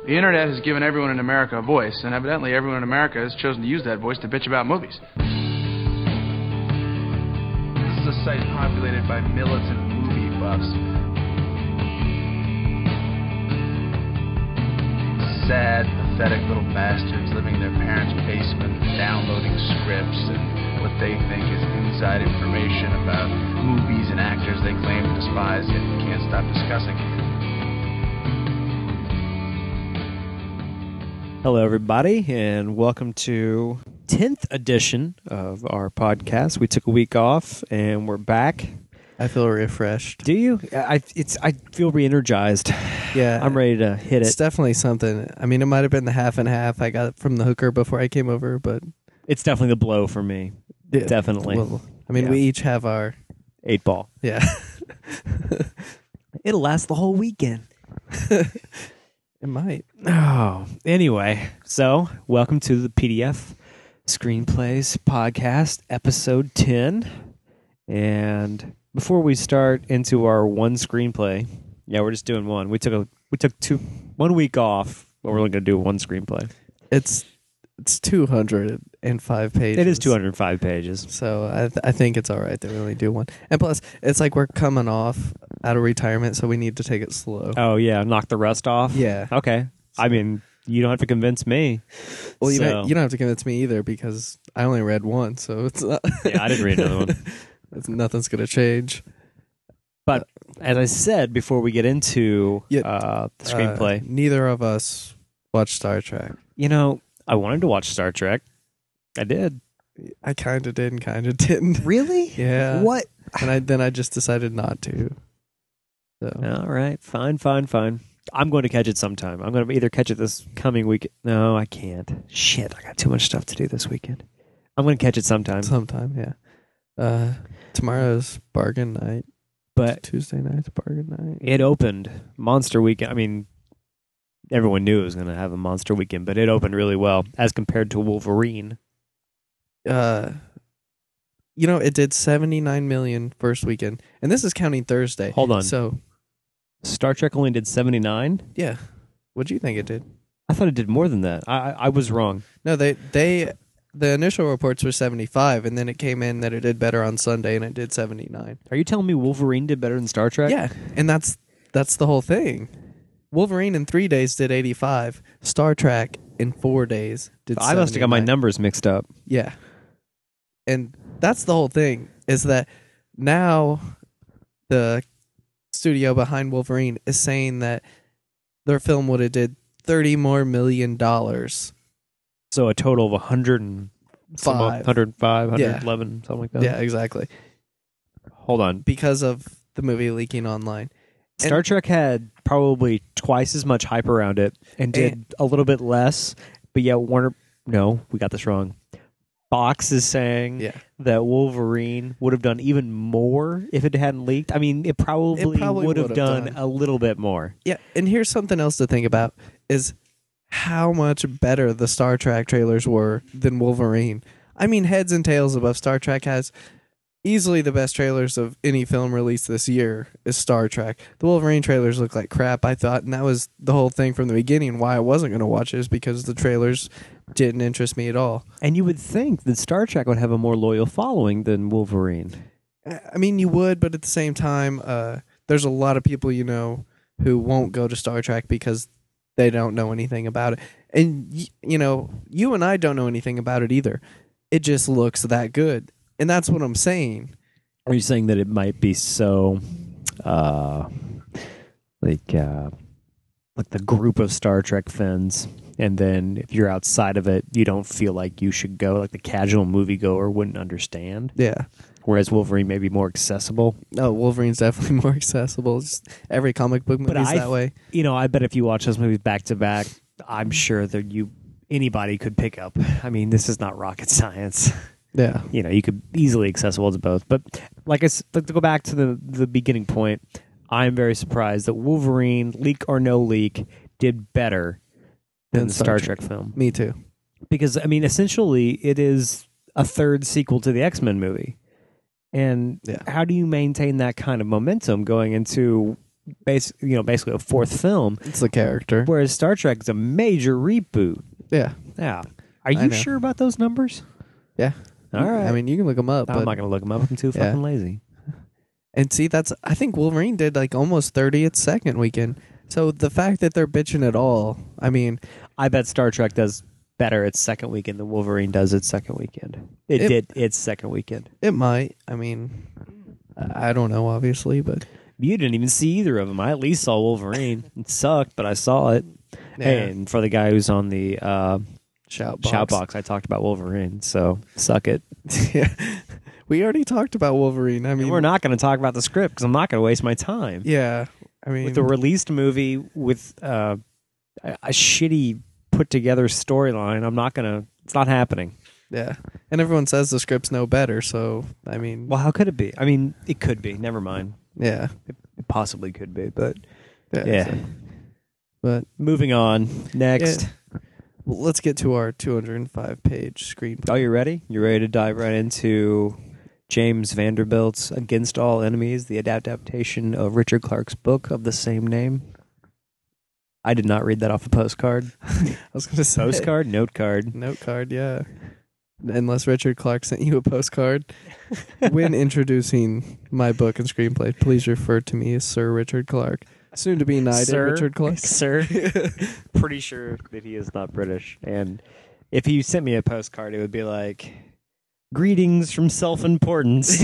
The internet has given everyone in America a voice, and evidently everyone in America has chosen to use that voice to bitch about movies. This is a site populated by militant movie buffs. Sad, pathetic little bastards living in their parents' basement, downloading scripts and what they think is inside information about movies and actors they claim to despise yet can't stop discussing. Hello, everybody, and welcome to 10th edition of our podcast. We took a week off, and we're back. I feel refreshed. Do you? I feel re-energized. Yeah. I'm ready to hit it. It's definitely something. I mean, it might have been the half and half I got from the hooker before I came over, but... It's definitely the blow for me. Yeah, Definitely. Well, I mean, we each have our... 8-ball. Yeah. It'll last the whole weekend. It might. Oh, anyway. So, welcome to the PDF Screenplays Podcast, Episode 10. And before we start into our one screenplay... Yeah, we're just doing one. We took 1 week off, but we're only going to do one screenplay. It's 205 pages. It is 205 pages. So I think it's all right that we only do one. And plus, it's like we're coming off out of retirement, so we need to take it slow. Oh, yeah, knock the rust off? Yeah. Okay. I mean, you don't have to convince me. Well, you don't have to convince me either because I only read one, so it's not... Yeah, I didn't read another one. Nothing's going to change. But as I said before we get into the screenplay... neither of us watched Star Trek. You know, I wanted to watch Star Trek. I did. I kind of did and kind of didn't. Really? Yeah. What? And then I just decided not to. So. All right. Fine. I'm going to catch it sometime. I'm going to either catch it this coming week. No, I can't. Shit, I got too much stuff to do this weekend. I'm going to catch it sometime. Yeah. Tomorrow's bargain night. But Tuesday night's bargain night. It opened Monster Weekend. I mean, everyone knew it was going to have a Monster Weekend, but it opened really well as compared to Wolverine. It did 79 million first weekend, and this is counting Thursday. Hold on. So, Star Trek only did 79? Yeah. What do you think it did? I thought it did more than that. I was wrong. No, the initial reports were 75, and then it came in that it did better on Sunday, and it did 79. Are you telling me Wolverine did better than Star Trek? Yeah, and that's the whole thing. Wolverine in 3 days did 85. Star Trek in 4 days did 79. I must have got my numbers mixed up. Yeah. And that's the whole thing, is that now the studio behind Wolverine is saying that their film would have did $30 more million. So a total of 105, 111, something like that. Yeah, exactly. Hold on. Because of the movie leaking online. Star Trek had probably twice as much hype around it and did a little bit less, but yet no, we got this wrong. Fox is saying that Wolverine would have done even more if it hadn't leaked. I mean, it probably would have done a little bit more. Yeah, and here's something else to think about is how much better the Star Trek trailers were than Wolverine. I mean, heads and tails above. Star Trek has easily the best trailers of any film released this year is Star Trek. The Wolverine trailers look like crap, I thought, and that was the whole thing from the beginning. Why I wasn't going to watch it is because the trailers didn't interest me at all. And you would think that Star Trek would have a more loyal following than Wolverine. I mean, you would, but at the same time, there's a lot of people who won't go to Star Trek because they don't know anything about it. And, you and I don't know anything about it either. It just looks that good. And that's what I'm saying. Are you saying that it might be so, like the group of Star Trek fans, and then if you're outside of it, you don't feel like you should go, like the casual moviegoer wouldn't understand? Yeah. Whereas Wolverine may be more accessible. No, Wolverine's definitely more accessible. Just every comic book movie is that way. I bet if you watch those movies back to back, I'm sure that anybody could pick up. I mean, this is not rocket science. Yeah. You could easily accessible to both. But to go back to the beginning point, I'm very surprised that Wolverine, leak or no leak, did better than the Star Trek film. Me too. Because, I mean, essentially, it is a third sequel to the X-Men movie. And how do you maintain that kind of momentum going into basically a fourth film. It's the character. Whereas Star Trek is a major reboot. Yeah. Yeah. Are you sure about those numbers? Yeah. All right. I mean, you can look them up. I'm not going to look them up. I'm too fucking lazy. And see, I think Wolverine did like almost 30 its second weekend. So the fact that they're bitching at all, I mean, I bet Star Trek does better its second weekend than Wolverine does its second weekend. It did its second weekend. It might. I mean, I don't know, obviously, but you didn't even see either of them. I at least saw Wolverine. It sucked, but I saw it. Yeah. And for the guy who's on the Shoutbox, I talked about Wolverine. So suck it. Yeah. We already talked about Wolverine. I mean, we're not going to talk about the script because I'm not going to waste my time. Yeah. I mean, with a released movie with a shitty put together storyline, it's not happening. Yeah. And everyone says the script's no better, so I mean, well, how could it be? I mean, it could be. Never mind. Yeah. It possibly could be, but yeah. So. But moving on. Next. Yeah. Well, let's get to our 205-page screenplay. Oh, you ready? You ready to dive right into James Vanderbilt's Against All Enemies, the adaptation of Richard Clarke's book of the same name? I did not read that off a postcard. I was going to say. Postcard? Note card. Note card, yeah. Unless Richard Clarke sent you a postcard. When introducing my book and screenplay, please refer to me as Sir Richard Clarke. Soon to be knighted, Sir, Richard Clarke. Sir. Pretty sure that he is not British. And if he sent me a postcard, it would be like, greetings from self-importance.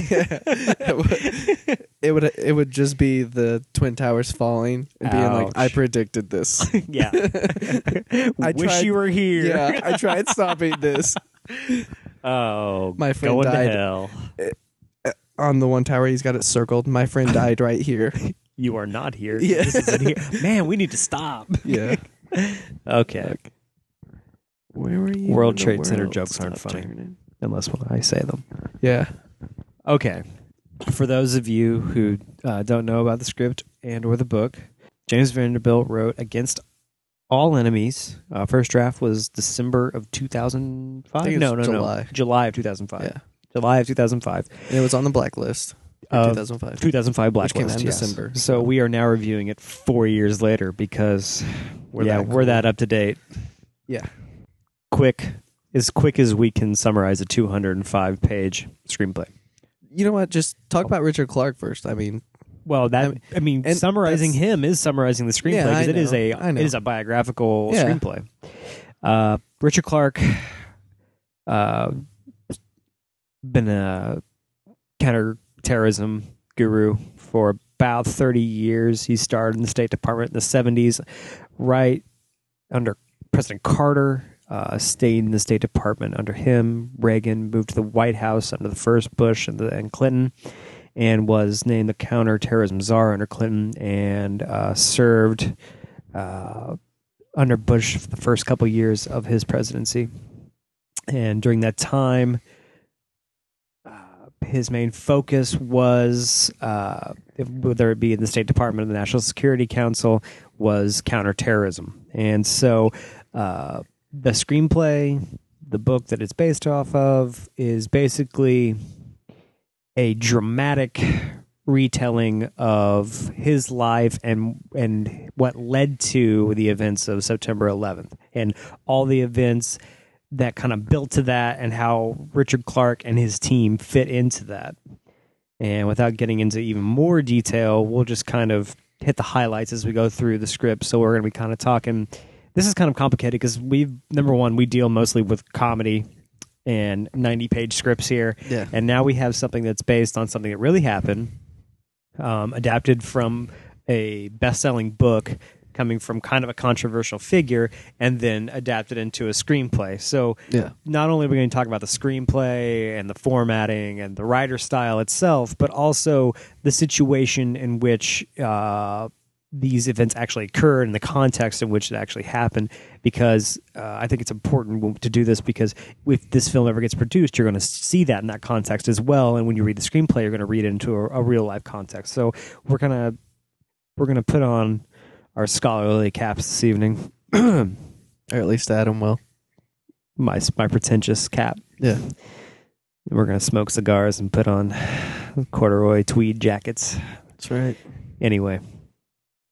It would just be the Twin Towers falling and being Ouch. like, I predicted this. Yeah. Wish you were here. Yeah, I tried stopping this. Oh, my friend going died to hell. On the one tower. He's got it circled. My friend died right here. You are not here. Yeah. This isn't here. Man, we need to stop. Yeah. Okay. Where were you? World Trade Center jokes aren't funny unless when I say them. Yeah. Okay. For those of you who don't know about the script and or the book, James Vanderbilt wrote Against All Enemies. First draft was December of 2005. No, July. July of 2005. Yeah. July of 2005. And it was on the blacklist. 2005. 2005 blacklist. Which came out in yes. December. So we are now reviewing it 4 years later because we're that up to date. Yeah. As quick as we can summarize a 205-page screenplay. You know what? Just talk about Richard Clarke first. I mean, summarizing him is summarizing the screenplay because it is a biographical screenplay. Richard Clarke, been a counterterrorism guru for about 30 years. He started in the State Department in the 70s, right under President Carter. Stayed in the State Department under him. Reagan moved to the White House under the first Bush and Clinton, and was named the counterterrorism czar under Clinton, and served under Bush for the first couple years of his presidency. And during that time, his main focus was, whether it be in the State Department or the National Security Council, was counterterrorism. And so the screenplay, the book that it's based off of, is basically a dramatic retelling of his life and what led to the events of September 11th and all the events that kind of built to that and how Richard Clarke and his team fit into that. And without getting into even more detail, we'll just kind of hit the highlights as we go through the script. So we're going to be kind of talking. This is kind of complicated because we deal mostly with comedy and 90-page scripts here. Yeah. And now we have something that's based on something that really happened, adapted from a best-selling book coming from kind of a controversial figure, and then adapted into a screenplay. So not only are we going to talk about the screenplay and the formatting and the writer style itself, but also the situation in which these events actually occurred and the context in which it actually happened, because I think it's important to do this, because if this film ever gets produced, you're going to see that in that context as well, and when you read the screenplay, you're going to read it into a real life context. So we're gonna put on our scholarly caps this evening, or at least Adam will. My pretentious cap. Yeah, and we're gonna smoke cigars and put on corduroy tweed jackets. That's right. Anyway.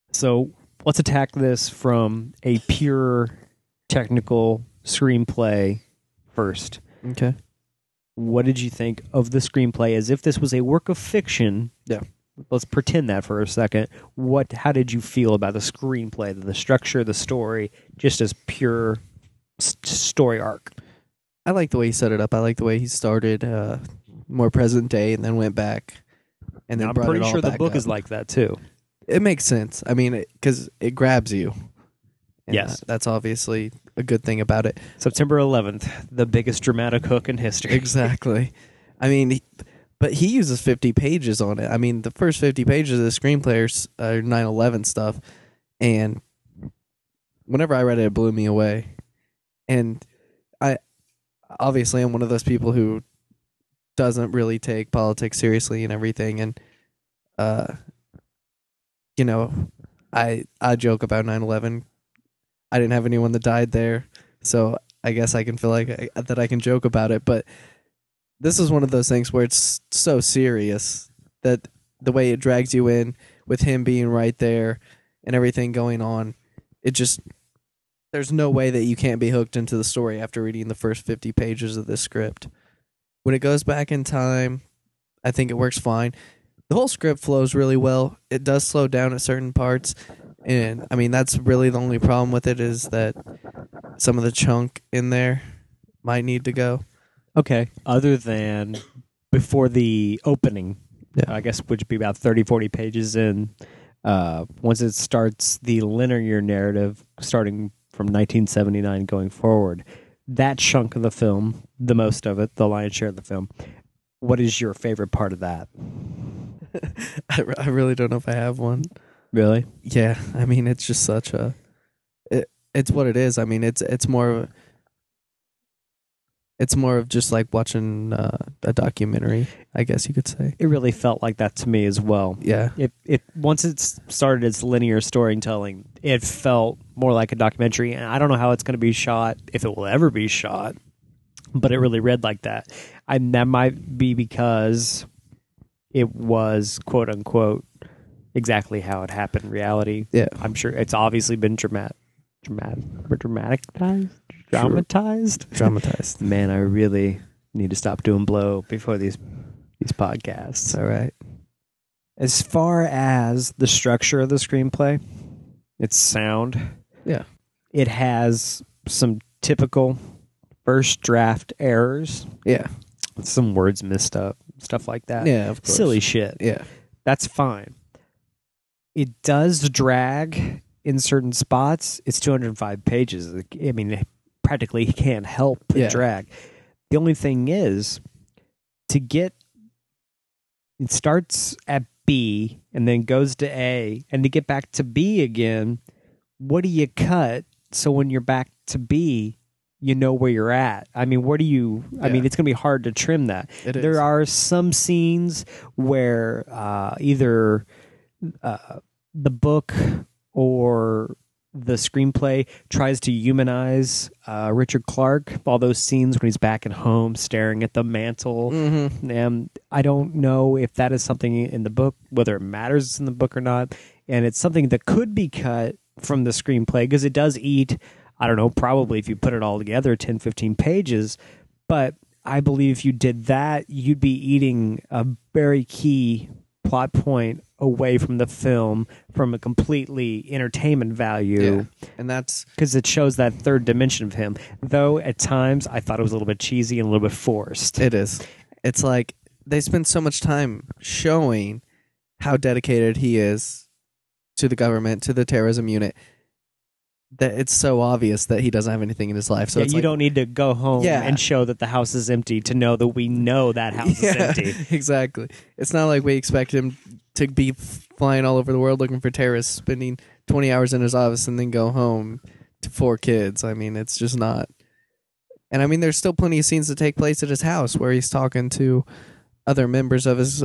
So let's attack this from a pure technical screenplay first. Okay. What did you think of the screenplay as if this was a work of fiction? Yeah. Let's pretend that for a second. How did you feel about the screenplay, the structure, the story, just as pure story arc? I like the way he set it up. I like the way he started more present day and then went back. And then I'm brought pretty it all sure the back book up. is like that too. It makes sense. I mean, because it grabs you. And Yes. that's obviously a good thing about it. September 11th, the biggest dramatic hook in history. Exactly. I mean, but he uses 50 pages on it. I mean, the first 50 pages of the screenplay are 9/11 stuff. And whenever I read it, it blew me away. And I'm one of those people who doesn't really take politics seriously and everything. And, I joke about 9/11. I didn't have anyone that died there, so I guess I can feel like that I can joke about it. But this is one of those things where it's so serious that the way it drags you in with him being right there and everything going on, there's no way that you can't be hooked into the story after reading the first 50 pages of this script. When it goes back in time, I think it works fine. The whole script flows really well. It does slow down at certain parts. And, I mean, that's really the only problem with it is that some of the chunk in there might need to go. Okay. Other than before the opening, Yeah. I guess would be about 30, 40 pages in, once it starts the linear narrative starting from 1979 going forward, that chunk of the film, the most of it, the lion's share of the film, what is your favorite part of that? I really don't know if I have one. Really? Yeah, I mean, it's just such a... It's what it is. I mean, it's more of just like watching a documentary, I guess you could say. It really felt like that to me as well. Yeah. It once it started its linear storytelling, it felt more like a documentary. And I don't know how it's going to be shot, if it will ever be shot, but it really read like that. And that might be because it was, quote unquote, exactly how it happened in reality. Yeah. I'm sure it's obviously been dramatized. Man, I really need to stop doing blow before these podcasts. All right. As far as the structure of the screenplay, its sound, Yeah. it has some typical first draft errors, Yeah. some words messed up, stuff like that. Yeah, of course. Silly shit. Yeah. That's fine. It does drag in certain spots. It's 205 pages. I mean, it practically can't help the drag. The only thing is, it starts at B and then goes to A, and to get back to B again, what do you cut so when you're back to B, you know where you're at? I mean, I mean, it's going to be hard to trim that. There are some scenes where either the book or the screenplay tries to humanize Richard Clark. All those scenes when he's back at home staring at the mantle. Mm-hmm. And I don't know if that is something in the book, whether it matters in the book or not. And it's something that could be cut from the screenplay because it does eat, I don't know, probably if you put it all together, 10, 15 pages. But I believe if you did that, you'd be eating a very key plot point away from the film from a completely entertainment value. Yeah. And that's because it shows that third dimension of him. Though at times I thought it was a little bit cheesy and a little bit forced. It is. It's like they spend so much time showing how dedicated he is to the government, to the terrorism unit, that it's so obvious that he doesn't have anything in his life. So yeah, it's you like, don't need to go home and show that the house is empty to know that we know that house is empty. Exactly. It's not like we expect him to be flying all over the world looking for terrorists, spending 20 hours in his office and then go home to 4 kids. I mean, it's just not. And I mean, there's still plenty of scenes that take place at his house where he's talking to other members of his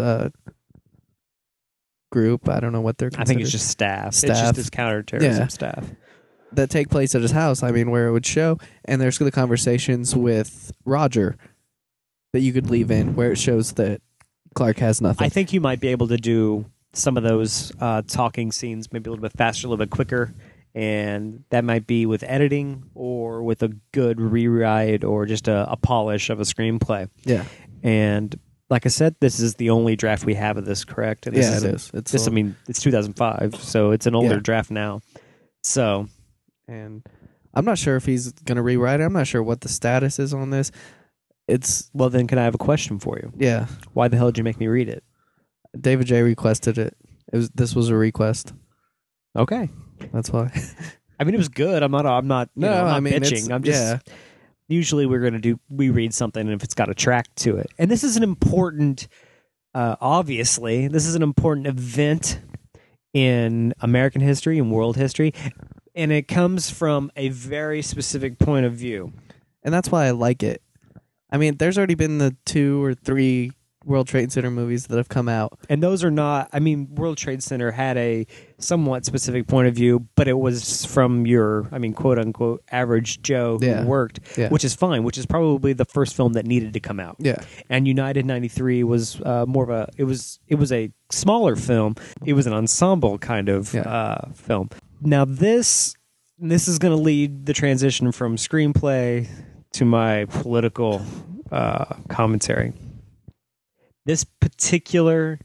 group. I don't know what they're considered. I think it's just staff. It's just his counterterrorism staff. That take place at his house, I mean, where it would show. And there's the conversations with Roger that you could leave in where it shows that Clark has nothing. I think you might be able to do some of those talking scenes maybe a little bit faster, a little bit quicker. And that might be with editing or with a good rewrite or just a polish of a screenplay. Yeah. And like I said, this is the only draft we have of this, correct? And this Yeah, it is. It's I mean, it's 2005, so it's an older draft now. So, and I'm not sure if he's going to rewrite it. I'm not sure what the status is on this. Well, then can I have a question for you? Yeah. Why the hell did you make me read it? David J. requested it. This was a request. Okay. That's why. I mean, it was good. I'm not bitching. I'm just usually we read something and if it's got a track to it. And this is an important obviously, this is an important event in American history and world history, and it comes from a very specific point of view. And that's why I like it. I mean, there's already been the 2 or 3 World Trade Center movies that have come out. And those are not, I mean, World Trade Center had a somewhat specific point of view, but it was from your, I mean, quote unquote, average Joe who worked, which is fine, which is probably the first film that needed to come out. Yeah. And United 93 was more of it was a smaller film. It was an ensemble kind of film. Now this is going to lead the transition from screenplay to my political commentary. This particular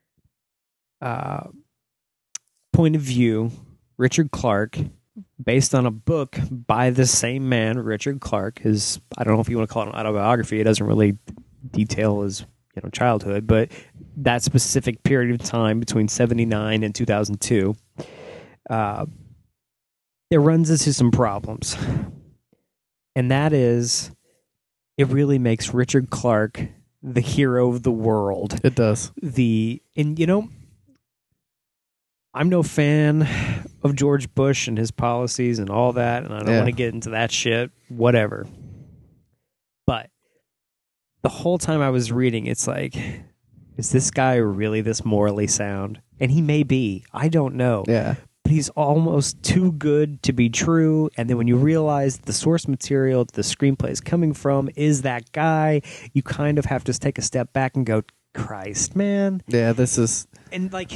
point of view, Richard Clarke, based on a book by the same man, Richard Clarke, I don't know if you want to call it an autobiography. It doesn't really detail his childhood, but that specific period of time between 1979 and 2002, it runs into some problems. And that is, it really makes Richard Clarke the hero of the world. It does. I'm no fan of George Bush and his policies and all that, and I don't want to get into that shit, whatever. But the whole time I was reading, it's like, is this guy really this morally sound? And he may be. I don't know. Yeah. But he's almost too good to be true. And then when you realize the source material the screenplay is coming from is that guy, you kind of have to take a step back and go, Christ, man. Yeah, this is... And like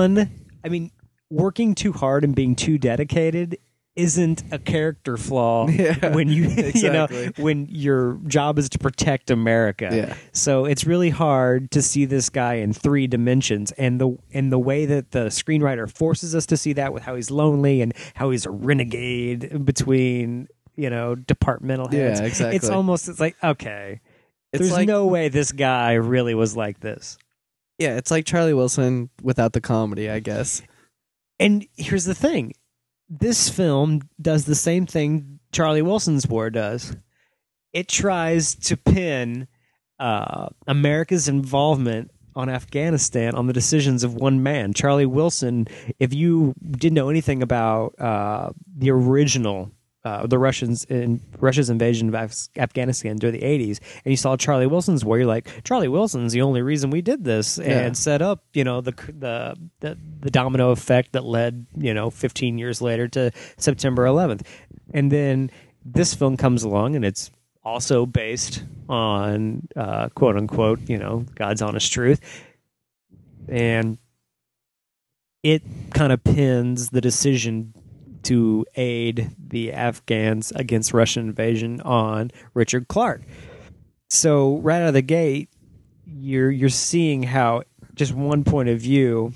working too hard and being too dedicated isn't a character flaw when when your job is to protect America. Yeah. So it's really hard to see this guy in 3 dimensions, and the way that the screenwriter forces us to see that with how he's lonely and how he's a renegade between departmental heads. Yeah, exactly. It's like okay, there's no way this guy really was like this. Yeah, it's like Charlie Wilson without the comedy, I guess. And here's the thing. This film does the same thing Charlie Wilson's War does. It tries to pin America's involvement on Afghanistan on the decisions of one man. Charlie Wilson, if you didn't know anything about the original, the Russia's invasion of Afghanistan during the 80s, and you saw Charlie Wilson's War, you're like, Charlie Wilson's the only reason we did this, and set up, the domino effect that led, 15 years later to September 11th. And then this film comes along, and it's also based on, quote unquote, God's honest truth. And it kind of pins the decision to aid the Afghans against Russian invasion on Richard Clarke. So right out of the gate, you're seeing how just one point of view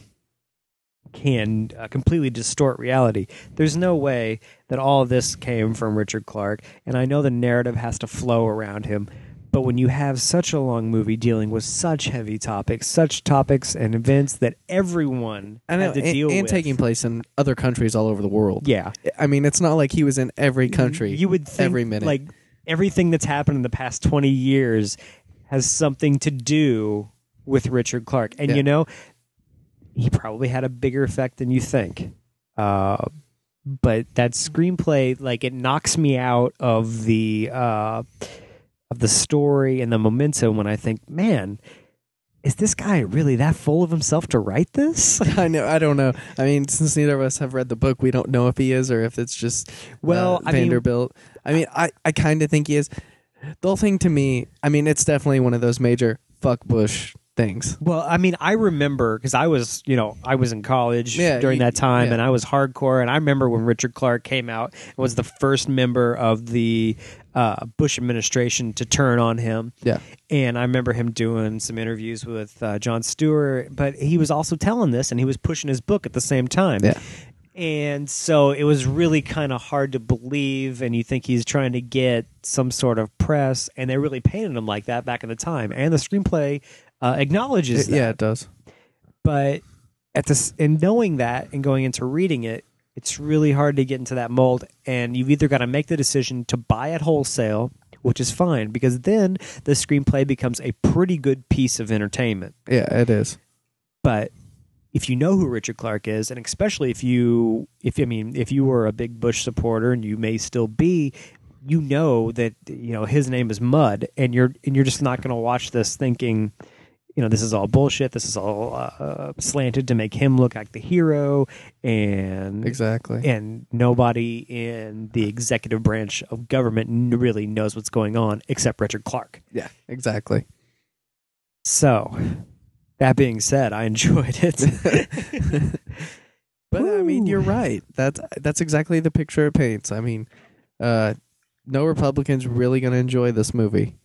can completely distort reality. There's no way that all of this came from Richard Clarke, and I know the narrative has to flow around him, but when you have such a long movie dealing with such heavy topics, such topics and events that everyone had to deal with. And taking place in other countries all over the world. Yeah. I mean, it's not like he was in every country you would think, every minute. Like, everything that's happened in the past 20 years has something to do with Richard Clarke. And, he probably had a bigger effect than you think. But that screenplay, it knocks me out of the story and the momentum when I think, man, is this guy really that full of himself to write this? I know. I don't know. I mean, since neither of us have read the book, we don't know if he is or if it's just Vanderbilt. I kind of think he is. The whole thing to me, it's definitely one of those major fuck Bush things. Well, I mean, I remember because I was in college during that time, and I was hardcore. And I remember when Richard Clark came out and was the first member of the Bush administration to turn on him. Yeah. And I remember him doing some interviews with Jon Stewart, but he was also telling this, and he was pushing his book at the same time. Yeah. And so it was really kind of hard to believe, and you think he's trying to get some sort of press, and they really painted him like that back in the time. And the screenplay acknowledges that. Yeah, it does. But in knowing that and going into reading it, it's really hard to get into that mold, and you've either got to make the decision to buy it wholesale, which is fine, because then the screenplay becomes a pretty good piece of entertainment. Yeah, it is. But if you know who Richard Clark is, and especially if you were a big Bush supporter, and you may still be, you know that his name is mud, and you're just not going to watch this thinking, this is all bullshit. This is all slanted to make him look like the hero, and exactly. And nobody in the executive branch of government really knows what's going on except Richard Clark. Yeah, exactly. So, that being said, I enjoyed it. But I mean, you're right. That's exactly the picture it paints. I mean, no Republican's really going to enjoy this movie.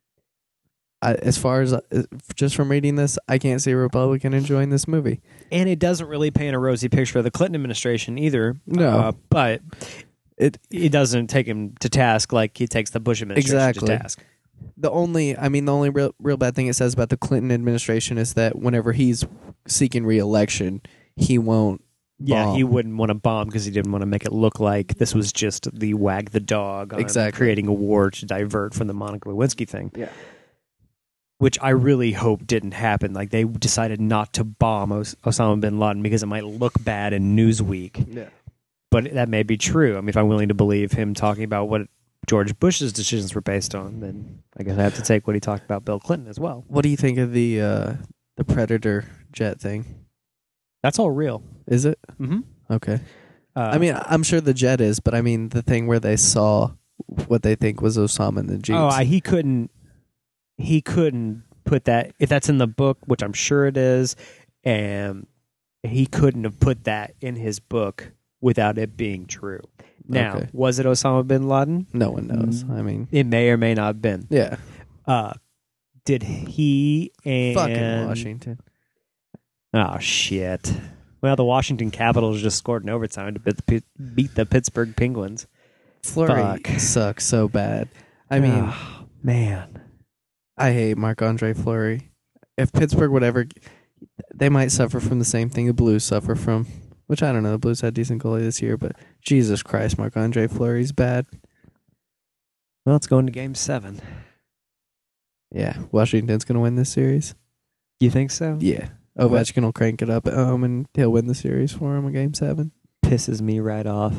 As far as just from reading this, I can't see a Republican enjoying this movie. And it doesn't really paint a rosy picture of the Clinton administration either. No, but it doesn't take him to task like he takes the Bush administration to task. The only real bad thing it says about the Clinton administration is that whenever he's seeking re-election, he won't. Yeah, he wouldn't want to bomb because he didn't want to make it look like this was just the wag the dog on creating a war to divert from the Monica Lewinsky thing. Yeah. Which I really hope didn't happen. Like, they decided not to bomb Osama bin Laden because it might look bad in Newsweek. Yeah. But that may be true. I mean, if I'm willing to believe him talking about what George Bush's decisions were based on, then I guess I have to take what he talked about Bill Clinton as well. What do you think of the Predator jet thing? That's all real. Is it? Mm-hmm. Okay. I mean, I'm sure the jet is, but I mean the thing where they saw what they think was Osama in the jeeps. Oh, he couldn't put that, if that's in the book, which I'm sure it is, and he couldn't have put that in his book without it being true. Now, was it Osama bin Laden? No one knows. I mean, it may or may not have been. Yeah. Did he and fucking Washington? Oh shit! Well, the Washington Capitals just scored in overtime to beat the Pittsburgh Penguins. Fleury sucks so bad. I mean, man, I hate Marc-Andre Fleury. If Pittsburgh would ever, they might suffer from the same thing the Blues suffer from. Which I don't know. The Blues had a decent goalie this year, but Jesus Christ, Marc-Andre Fleury's bad. Well, it's going to Game 7. Yeah, Washington's going to win this series. You think so? Yeah. Ovechkin will crank it up at home, and he'll win the series for him in Game 7. Pisses me right off.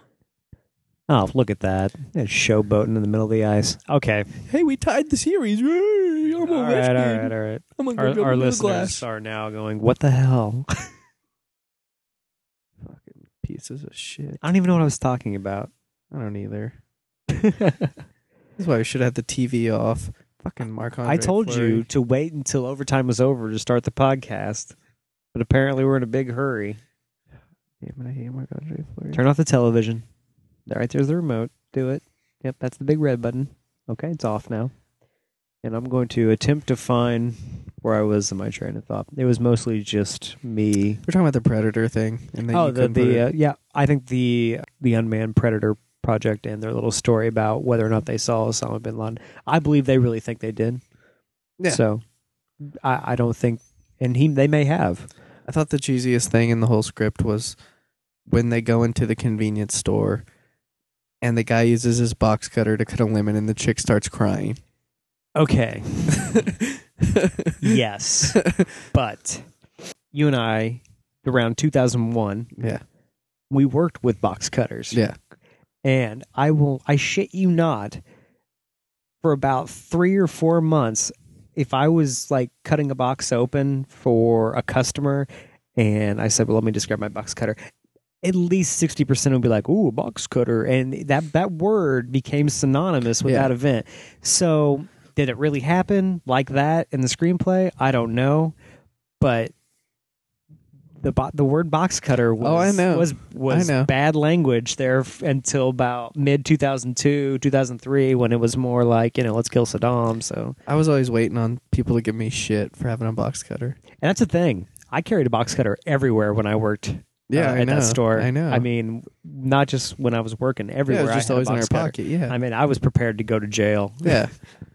Oh, look at that. They're showboating in the middle of the ice. Okay. Hey, we tied the series. All right. Our listeners are now going, what the hell? Fucking pieces of shit. I don't even know what I was talking about. I don't either. That's why we should have the TV off. Fucking Marc-Andre I told Fleury. you to wait until overtime was over to start the podcast, but apparently we're in a big hurry. Damn it, I hate Marc-Andre Fleury. Turn off the television. Right there's the remote. Do it. Yep, that's the big red button. Okay, it's off now. And I'm going to attempt to find where I was in my train of thought. It was mostly just me. We're talking about the Predator thing. And then yeah, I think the Unmanned Predator project and their little story about whether or not they saw Osama bin Laden. I believe they really think they did. Yeah. So I don't think, and they may have. I thought the cheesiest thing in the whole script was when they go into the convenience store and the guy uses his box cutter to cut a lemon and the chick starts crying. Okay. Yes. But you and I, around 2001, we worked with box cutters. Yeah. And I shit you not, for about 3 or 4 months, if I was like cutting a box open for a customer and I said, well, let me just grab my box cutter, at least 60% would be like, ooh, a box cutter. And that word became synonymous with that event. So did it really happen like that in the screenplay? I don't know, but the word box cutter was I know. bad language there until about mid 2002 2003 when it was more like, let's kill Saddam. So I was always waiting on people to give me shit for having a box cutter. And that's the thing. I carried a box cutter everywhere when I worked. At that store. I know. I mean, not just when I was working. Everywhere. It was just I had always a in our box cutter. pocket. Yeah. I mean, I was prepared to go to jail. Yeah.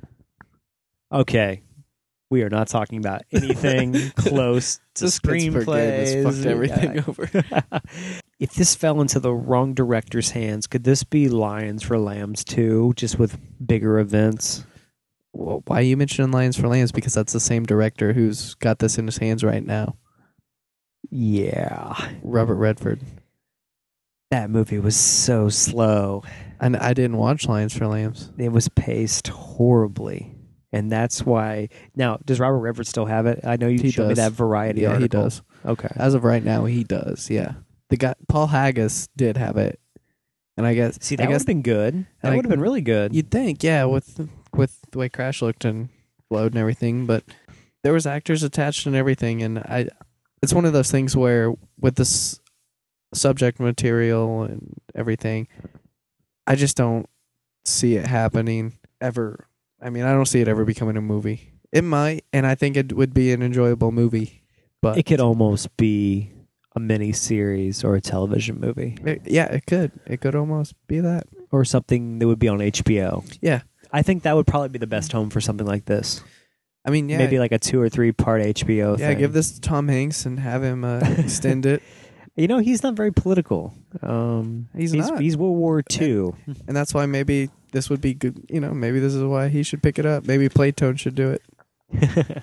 Okay. We are not talking about anything close to This Pittsburgh game has screenplays. fucked everything over. If this fell into the wrong director's hands, could this be Lions for Lambs 2, just with bigger events? Well, why are you mentioning Lions for Lambs? Because that's the same director who's got this in his hands right now. Yeah. Robert Redford. That movie was so slow. And I didn't watch Lions for Lambs. It was paced horribly. And that's why... Now, does Robert Redford still have it? I know you showed me that Variety article. Yeah, he does. Okay. As of right now, he does, yeah. The guy, Paul Haggis did have it. And I guess... See, that would have been good. That would have been really good. You'd think, yeah, with the way Crash looked and flowed and everything. But there was actors attached and everything. And it's one of those things where with this subject material and everything, I just don't see it happening ever. I mean, I don't see it ever becoming a movie. It might, and I think it would be an enjoyable movie. But it could almost be a mini series or a television movie. It could. It could almost be that. Or something that would be on HBO. Yeah. I think that would probably be the best home for something like this. I mean, yeah. Maybe like a 2 or 3 part HBO thing. Yeah, give this to Tom Hanks and have him extend it. He's not very political. He's not. He's World War II. And that's why maybe this would be good. Maybe this is why he should pick it up. Maybe Playtone should do it.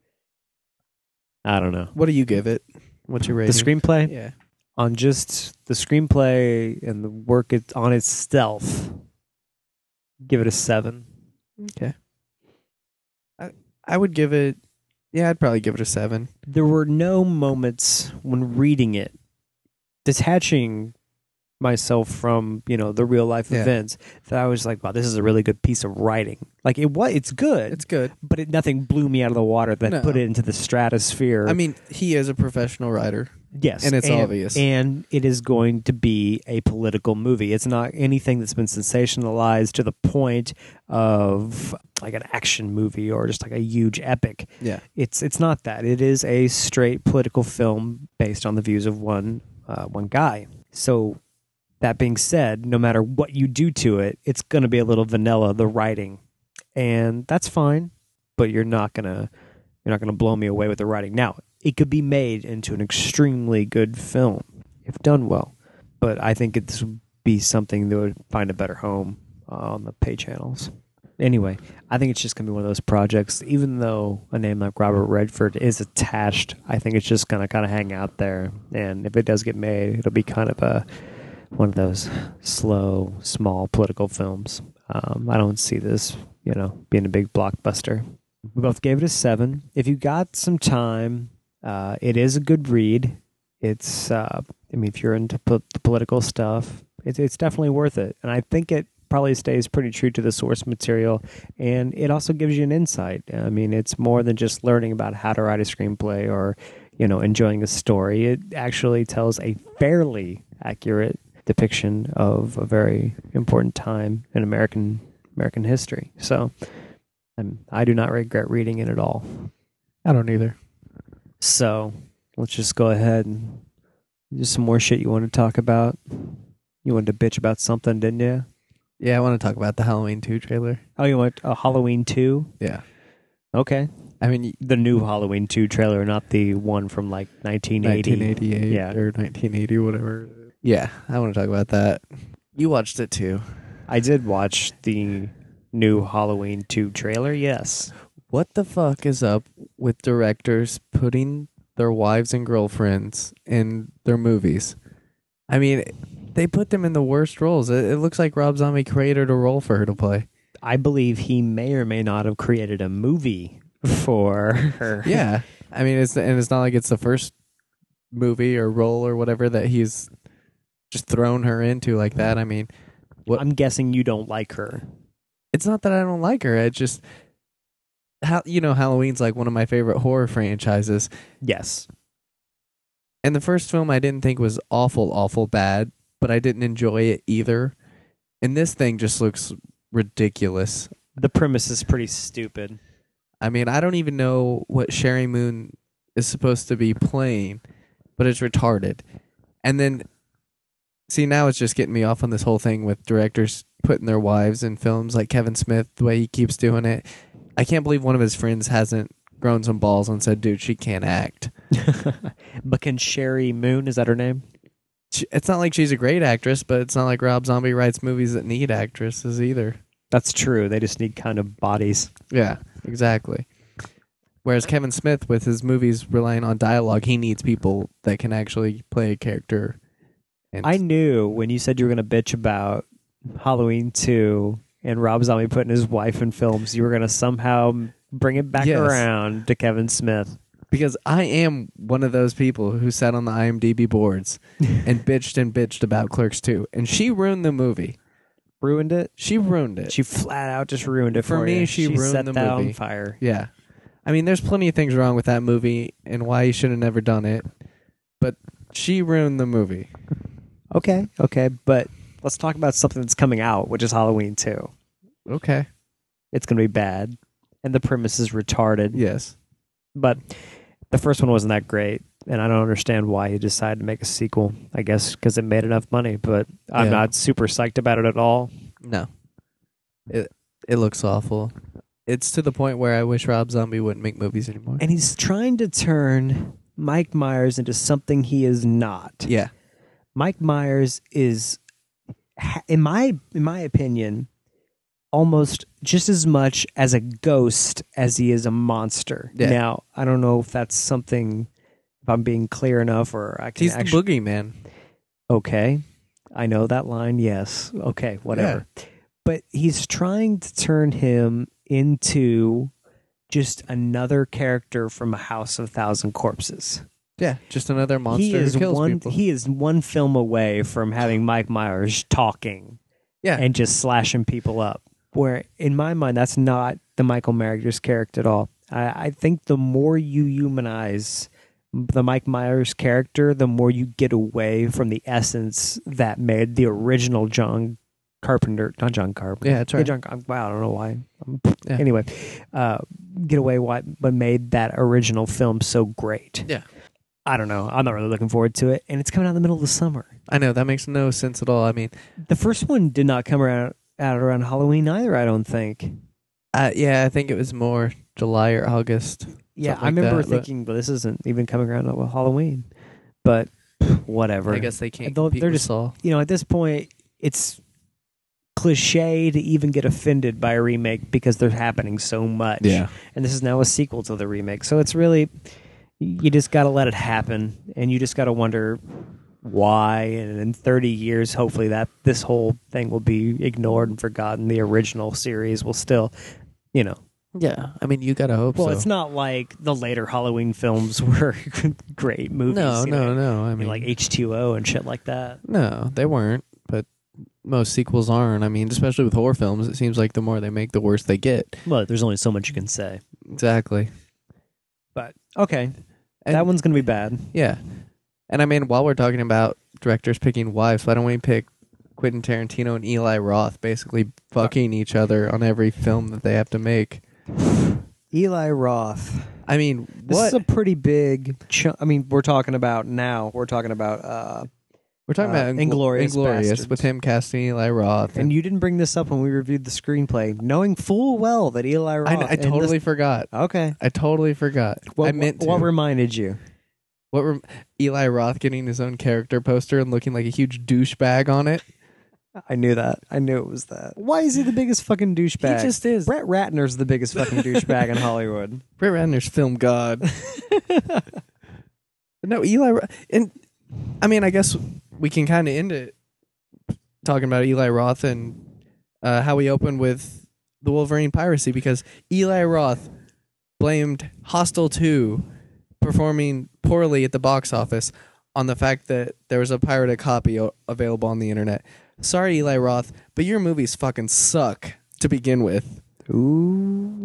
I don't know. What do you give it? What's your rating? The screenplay? Yeah. On just the screenplay and the work on itself, give it a 7. Okay. I would give it... Yeah, I'd probably give it a 7. There were no moments when reading it, detaching myself from, the real life events, that I was like, wow, this is a really good piece of writing. Like, it's good. It's good. But nothing blew me out of the water that put it into the stratosphere. I mean, he is a professional writer. Yes. And it's obvious. And it is going to be a political movie. It's not anything that's been sensationalized to the point of like an action movie or just like a huge epic. Yeah. It's not that. It is a straight political film based on the views of one guy. So that being said, no matter what you do to it, it's going to be a little vanilla, the writing. And that's fine, but you're not going to blow me away with the writing. Now, it could be made into an extremely good film if done well. But I think this would be something that would find a better home on the pay channels. Anyway, I think it's just going to be one of those projects, even though a name like Robert Redford is attached, I think it's just going to kind of hang out there. And if it does get made, it'll be kind of one of those slow, small political films. I don't see this, being a big blockbuster. We both gave it a 7. If you got some time, it is a good read. It's, if you're into the political stuff, it's definitely worth it. And I think it probably stays pretty true to the source material, and it also gives you an insight. I mean, it's more than just learning about how to write a screenplay or, enjoying a story. It actually tells a fairly accurate depiction of a very important time in American history. So I do not regret reading it at all. I don't either. So let's just go ahead and do some more shit you want to talk about. You wanted to bitch about something, didn't you? Yeah, I want to talk about the Halloween 2 trailer. Oh, you want a Halloween 2? Yeah. Okay. I mean, the new Halloween 2 trailer, not the one from like 1980. 1988 or 1980, whatever. Yeah, I want to talk about that. You watched it too. I did watch the new Halloween 2 trailer, yes. What the fuck is up with directors putting their wives and girlfriends in their movies? I mean, they put them in the worst roles. It looks like Rob Zombie created a role for her to play. I believe he may or may not have created a movie for her. Yeah. I mean, it's not like it's the first movie or role or whatever that he's just thrown her into like that. I mean, I'm guessing you don't like her. It's not that I don't like her. It just, Halloween's like one of my favorite horror franchises. Yes. And the first film I didn't think was awful bad, but I didn't enjoy it either. And this thing just looks ridiculous. The premise is pretty stupid. I mean, I don't even know what Sherry Moon is supposed to be playing, but it's retarded. And then, see, now it's just getting me off on this whole thing with directors putting their wives in films, like Kevin Smith, the way he keeps doing it. I can't believe one of his friends hasn't grown some balls and said, dude, she can't act. But can Sherry Moon, is that her name? It's not like she's a great actress, but it's not like Rob Zombie writes movies that need actresses either. That's true. They just need kind of bodies. Yeah, exactly. Whereas Kevin Smith, with his movies relying on dialogue, he needs people that can actually play a character. And I knew when you said you were going to bitch about Halloween 2 and Rob Zombie putting his wife in films, you were going to somehow bring it back around to Kevin Smith. Because I am one of those people who sat on the IMDb boards and bitched about Clerks 2. And she ruined the movie. Ruined it? She ruined it. She flat out just ruined it for me. You. She ruined set the that movie on fire. Yeah. I mean, there's plenty of things wrong with that movie and why you should have never done it. But she ruined the movie. Okay. But let's talk about something that's coming out, which is Halloween 2. Okay. It's going to be bad. And the premise is retarded. Yes. But the first one wasn't that great. And I don't understand why he decided to make a sequel. I guess because it made enough money. But I'm not super psyched about it at all. No. It looks awful. It's to the point where I wish Rob Zombie wouldn't make movies anymore. And he's trying to turn Mike Myers into something he is not. Yeah. Mike Myers is, in my opinion, almost just as much as a ghost as he is a monster. Yeah. Now, I don't know if that's something, if I'm being clear enough, or I can He's the boogeyman. Okay. I know that line, yes. Okay, whatever. Yeah. But he's trying to turn him into just another character from a House of Thousand Corpses. Yeah, just another monster who kills people. He is one film away from having Mike Myers talking and just slashing people up. Where, in my mind, that's not the Michael Myers character at all. I think the more you humanize the Mike Myers character, the more you get away from the essence that made the original John Carpenter, not John Carpenter. Yeah, that's right. Wow, I don't know why. Anyway, get away what made that original film so great. Yeah. I don't know. I'm not really looking forward to it. And it's coming out in the middle of the summer. I know. That makes no sense at all. I mean, the first one did not come out around Halloween either, I don't think. Yeah, I think it was more July or August. Yeah, I remember thinking, well, this isn't even coming around with Halloween. But whatever. I guess they can't compete they're with just, Saw. At this point, it's cliche to even get offended by a remake because they're happening so much. Yeah. And this is now a sequel to the remake. So it's really, you just got to let it happen. And you just got to wonder why. And in 30 years, hopefully this whole thing will be ignored and forgotten. The original series will still, Yeah, I mean, you gotta hope so. Well, it's not like the later Halloween films were great movies. No. I mean, like H2O and shit like that. No, they weren't, but most sequels aren't. I mean, especially with horror films, it seems like the more they make, the worse they get. Well, there's only so much you can say. Exactly. But, okay. That one's going to be bad. Yeah. And I mean, while we're talking about directors picking wives, why don't we pick Quentin Tarantino and Eli Roth basically fucking each other on every film that they have to make? Eli Roth. I mean, this is a pretty big chunk. I mean, we're talking about Inglourious Basterds with him casting Eli Roth. And you didn't bring this up when we reviewed the screenplay, knowing full well that Eli Roth... I totally forgot. Okay. I totally forgot. I meant to. What reminded you? Eli Roth getting his own character poster and looking like a huge douchebag on it. I knew that. I knew it was that. Why is he the biggest fucking douchebag? He just is. Brett Ratner's the biggest fucking douchebag in Hollywood. Brett Ratner's film god. No, Eli... And, I mean, I guess we can kind of end it talking about Eli Roth and how we opened with the Wolverine piracy, because Eli Roth blamed Hostel 2 performing poorly at the box office on the fact that there was a pirated copy available on the internet. Sorry, Eli Roth, but your movies fucking suck to begin with. Ooh.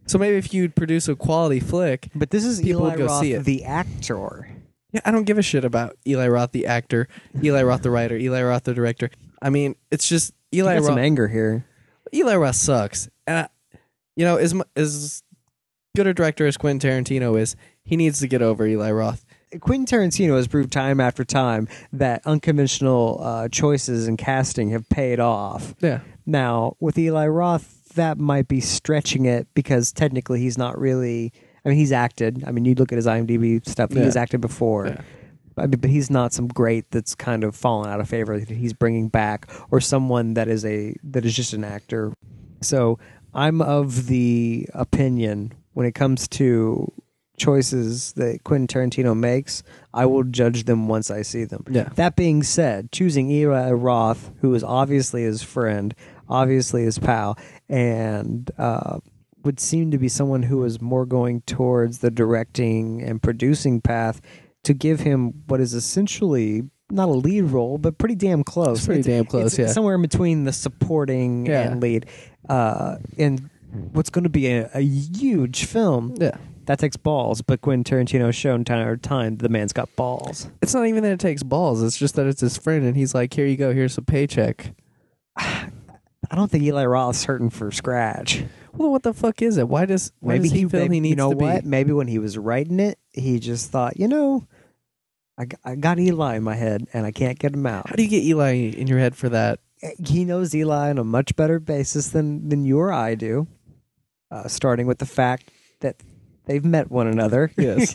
So maybe if you'd produce a quality flick, But this is people Eli would go Roth, see it. the actor. Yeah, I don't give a shit about Eli Roth, the actor, Eli Roth, the writer, Eli Roth, the director. I mean, it's just Eli You got Roth. some anger here. Eli Roth sucks. And, as good a director as Quentin Tarantino is, he needs to get over Eli Roth. Quentin Tarantino has proved time after time that unconventional choices in casting have paid off. Yeah. Now, with Eli Roth, that might be stretching it because technically he's not really... I mean, he's acted. I mean, you look at his IMDb stuff. He has acted before. Yeah. But he's not some great that's kind of fallen out of favor that he's bringing back, or someone that is just an actor. So I'm of the opinion when it comes to choices that Quentin Tarantino makes, I will judge them once I see them. Yeah. That being said, choosing Eli Roth, who is obviously his friend, obviously his pal, and would seem to be someone who is more going towards the directing and producing path, to give him what is essentially not a lead role, but pretty damn close. It's pretty damn close, it's somewhere in between the supporting and lead. And what's going to be a huge film. Yeah. That takes balls, but Quentin Tarantino has shown time over time the man's got balls. It's not even that it takes balls. It's just that it's his friend, and he's like, here you go, here's a paycheck. I don't think Eli Roth's hurting for scratch. Well, what the fuck is it? Why does he feel he needs to be? Maybe when he was writing it, he just thought, I got Eli in my head, and I can't get him out. How do you get Eli in your head for that? He knows Eli on a much better basis than you or I do, starting with the fact that they've met one another. Yes.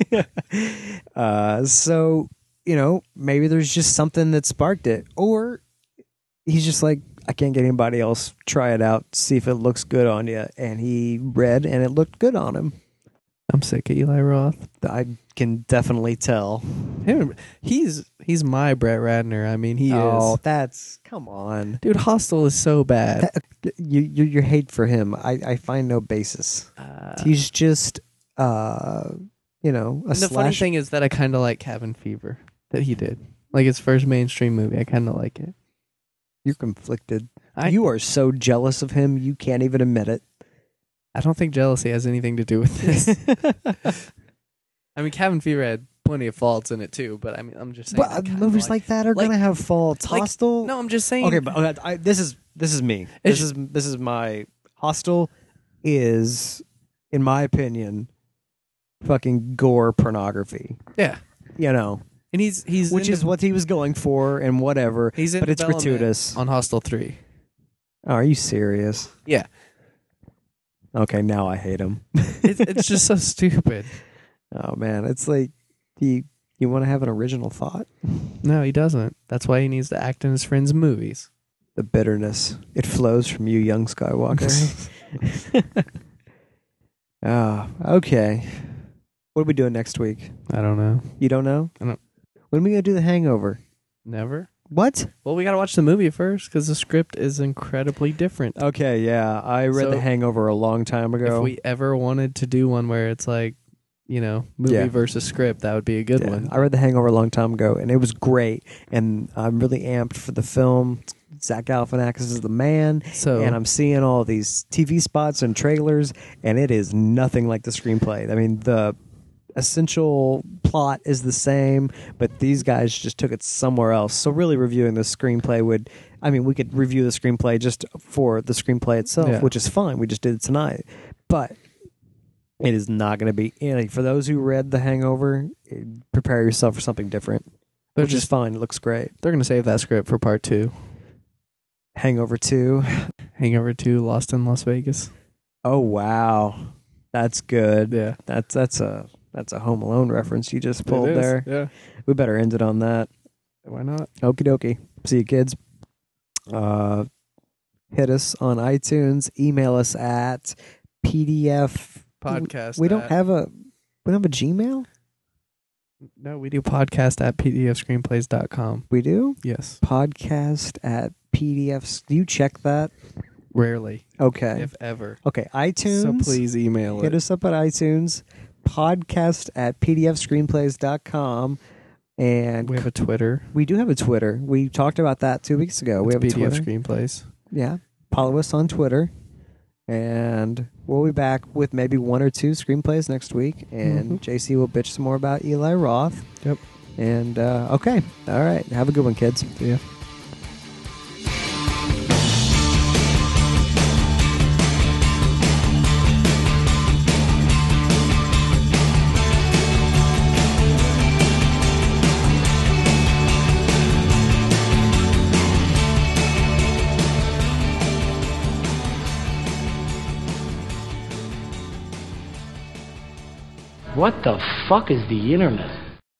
So, maybe there's just something that sparked it. Or he's just like, I can't get anybody else. Try it out. See if it looks good on you. And he read, and it looked good on him. I'm sick of Eli Roth. I can definitely tell. He's my Brett Ratner. I mean, he is. Come on. Dude, Hostel is so bad. Your hate for him, I find no basis. He's just, a the funny thing is that I kind of like Cabin Fever that he did. Like his first mainstream movie. I kind of like it. You're conflicted. You are so jealous of him, you can't even admit it. I don't think jealousy has anything to do with this. I mean, Cabin Fever had plenty of faults in it too, but I mean, I'm just saying. But movies like that are gonna have faults. Hostel. No, I'm just saying. Okay, but this is me. This is my Hostel is, in my opinion, fucking gore pornography. Yeah, and he's which is what he was going for, and whatever. He's in but it's gratuitous on Hostel 3. Oh, are you serious? Yeah. Okay, now I hate him. It's just so stupid. Oh man, it's like you want to have an original thought? No, he doesn't. That's why he needs to act in his friends' movies. The bitterness, it flows from you, young Skywalker. Okay. What are we doing next week? I don't know. You don't know? I don't. When are we gonna do The Hangover? Never. What? Well, we gotta watch the movie first because the script is incredibly different. Okay, yeah. I read The Hangover a long time ago. If we ever wanted to do one where it's like, movie versus script, that would be a good one. I read The Hangover a long time ago, and it was great. And I'm really amped for the film. Zach Galifianakis is the man. And I'm seeing all these TV spots and trailers, and it is nothing like the screenplay. I mean, the essential plot is the same, but these guys just took it somewhere else. So really reviewing the screenplay we could review the screenplay just for the screenplay itself, which is fine. We just did it tonight. But it is not going to be anything. For those who read The Hangover, prepare yourself for something different, which is fine. It looks great. They're going to save that script for part 2. Hangover 2. Hangover 2, Lost in Las Vegas. Oh, wow. That's good. Yeah. That's a Home Alone reference you just pulled there. Yeah. We better end it on that. Why not? Okie dokie. See you, kids. Hit us on iTunes. Email us at PDF podcast. We don't have a Gmail? No, we do podcast at pdfscreenplays.com. We do? Yes. Podcast at PDFs. Do you check that? Rarely. Okay. If ever. Okay, iTunes. So please email Hit us up at iTunes. Podcast at pdfscreenplays.com. And we have a Twitter. We do have a Twitter. We talked about that 2 weeks ago. We have a PDF Twitter. Screenplays. Yeah. Follow us on Twitter. And we'll be back with maybe 1 or 2 screenplays next week. And JC will bitch some more about Eli Roth. Yep. And, okay. All right. Have a good one, kids. See ya. What the fuck is the internet?